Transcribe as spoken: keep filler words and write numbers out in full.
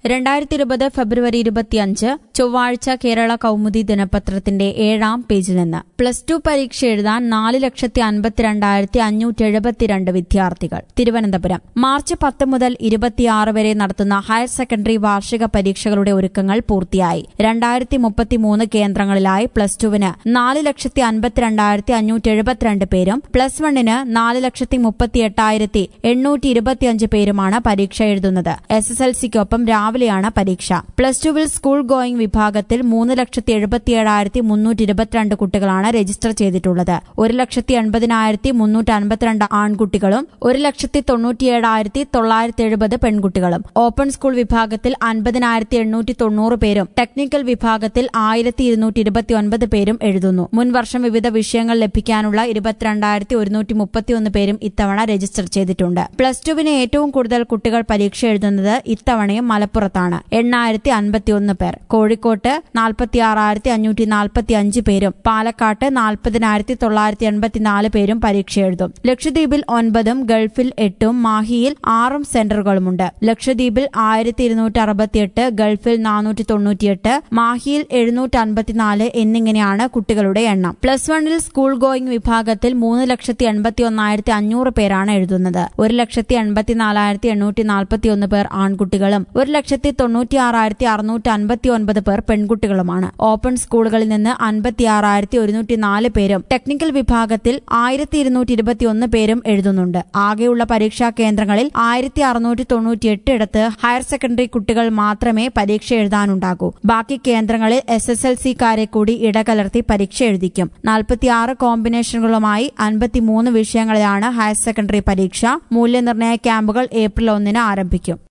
രണ്ടായിരത്തി ഇരുപത് ഫെബ്രുവരി ഇരുപത്തിയഞ്ച് ചൊവ്വാഴ്ച കേരള കൗമുദി ദിനപത്രത്തിന്റെ ഏഴാം പേജിൽ നിന്ന് പ്ലസ് ടു പരീക്ഷ എഴുതാൻ നാല് ലക്ഷത്തി അൻപത്തിരണ്ടായിരത്തി അഞ്ഞൂറ്റി എഴുപത്തിരണ്ട് വിദ്യാർത്ഥികൾ. തിരുവനന്തപുരം മാർച്ച് പത്ത് മുതൽ ഇരുപത്തിയാറ് വരെ നടത്തുന്ന ഹയർ സെക്കൻഡറി വാർഷിക പരീക്ഷകളുടെ ഒരുക്കങ്ങൾ പൂർത്തിയായി. രണ്ടായിരത്തി മുപ്പത്തിമൂന്ന് കേന്ദ്രങ്ങളിലായി പ്ലസ് ടുവിന് നാല് ലക്ഷത്തി അൻപത്തിരണ്ടായിരത്തി അഞ്ഞൂറ്റി എഴുപത്തിരണ്ട് പേരും പ്ലസ് വണ്ണിന് നാല് ലക്ഷത്തി മുപ്പത്തി എട്ടായിരത്തി എണ്ണൂറ്റി ഇരുപത്തിയഞ്ച് പേരുമാണ് പരീക്ഷ എഴുതുന്നത്. എസ് എസ് എൽ സിക്കൊപ്പം രാവിലെയാണ് പരീക്ഷ. പ്ലസ് ടുവിൽ സ്കൂൾ ഗോയിങ് വിഭാഗത്തിൽ മൂന്ന് ലക്ഷത്തി എഴുപത്തിയേഴായിരത്തി മുന്നൂറ്റി ഇരുപത്തിരണ്ട് കുട്ടികളാണ് രജിസ്റ്റർ ചെയ്തിട്ടുള്ളത്. ഒരു ലക്ഷത്തി എൺപതിനായിരത്തി മുന്നൂറ്റി അൻപത്തിരണ്ട് ആൺകുട്ടികളും ഒരു ലക്ഷത്തി തൊണ്ണൂറ്റിയേഴായിരത്തി തൊള്ളായിരത്തി എഴുപത് പെൺകുട്ടികളും. ഓപ്പൺ സ്കൂൾ വിഭാഗത്തിൽ അൻപതിനായിരത്തി എണ്ണൂറ്റി തൊണ്ണൂറ് പേരും ടെക്നിക്കൽ വിഭാഗത്തിൽ ആയിരത്തി ഇരുന്നൂറ്റി ഇരുപത്തിയൊൻപത് പേരും എഴുതുന്നു. മുൻവർഷം വിവിധ വിഷയങ്ങൾ ലഭിക്കാനുള്ള ഇരുപത്തിരണ്ടായിരത്തി ഒരുന്നൂറ്റി മുപ്പത്തിയൊന്ന് പേരും ഇത്തവണ രജിസ്റ്റർ ചെയ്തിട്ടുണ്ട്. പ്ലസ് ടുവിന് ഏറ്റവും കൂടുതൽ കുട്ടികൾ പരീക്ഷ എഴുതുന്നത് ഇത്തവണയും മലപ്പുറത്താണ്. എണ്ണായിരത്തി അൻപത്തിയൊന്ന് പേർ. കോഴിക്കോട്ട് നാൽപ്പത്തിയാറായിരത്തി അഞ്ഞൂറ്റി നാൽപ്പത്തി അഞ്ച് പേരും പാലക്കാട്ട് നാൽപ്പതിനായിരത്തി തൊള്ളായിരത്തി എൺപത്തിനാല് പേരും പരീക്ഷ എഴുതും. ലക്ഷദ്വീപിൽ ഒൻപതും ഗൾഫിൽ എട്ടും മാഹിയിൽ ആറും സെന്ററുകളുമുണ്ട്. ലക്ഷദ്വീപിൽ ആയിരത്തി ഇരുന്നൂറ്റി അറുപത്തിയെട്ട്, ഗൾഫിൽ നാനൂറ്റി തൊണ്ണൂറ്റിയെട്ട്, മാഹിയിൽ എഴുന്നൂറ്റി അൻപത്തിനാല് എന്നിങ്ങനെയാണ് കുട്ടികളുടെ എണ്ണം. പ്ലസ് വണ്ണിൽ സ്കൂൾ ഗോയിങ് വിഭാഗത്തിൽ മൂന്ന് ലക്ഷത്തി എൺപത്തി ഒന്നായിരത്തി അഞ്ഞൂറ് പേരാണ് എഴുതുന്നത്. ഒരു ലക്ഷത്തി എൺപത്തിനാലായിരത്തി എണ്ണൂറ്റി നാൽപ്പത്തിയൊന്ന് പേർ ആൺകുട്ടികളും ഒരു ലക്ഷത്തി തൊണ്ണൂറ്റിയാറായിരത്തി അറുന്നൂറ്റി അൻപത്തി ഒൻപത് പേർ പെൺകുട്ടികളുമാണ്. ഓപ്പൺ സ്കൂളുകളിൽ നിന്ന് അൻപത്തിയാറായിരത്തി ഒരുന്നൂറ്റി നാല് പേരും ടെക്നിക്കൽ വിഭാഗത്തിൽ ആയിരത്തി ഇരുന്നൂറ്റി ഇരുപത്തിയൊന്ന് പേരും എഴുതുന്നുണ്ട്. ആകെയുള്ള പരീക്ഷാ കേന്ദ്രങ്ങളിൽ ആയിരത്തി അറുന്നൂറ്റി തൊണ്ണൂറ്റിയെട്ട് ഇടത്ത് ഹയർ സെക്കൻഡറി കുട്ടികൾ മാത്രമേ പരീക്ഷ എഴുതാനുണ്ടാകൂ. ബാക്കി കേന്ദ്രങ്ങളിൽ എസ് എസ് എൽ സിക്കാരെ കൂടി ഇടകലർത്തി പരീക്ഷ എഴുതിക്കും. നാൽപ്പത്തിയാറ് കോമ്പിനേഷനുകളുമായി അൻപത്തിമൂന്ന് വിഷയങ്ങളിലാണ് ഹയർ സെക്കൻഡറി പരീക്ഷ. മൂല്യനിർണ്ണയ ക്യാമ്പുകൾ ഏപ്രിൽ ഒന്നിന് ആരംഭിക്കും.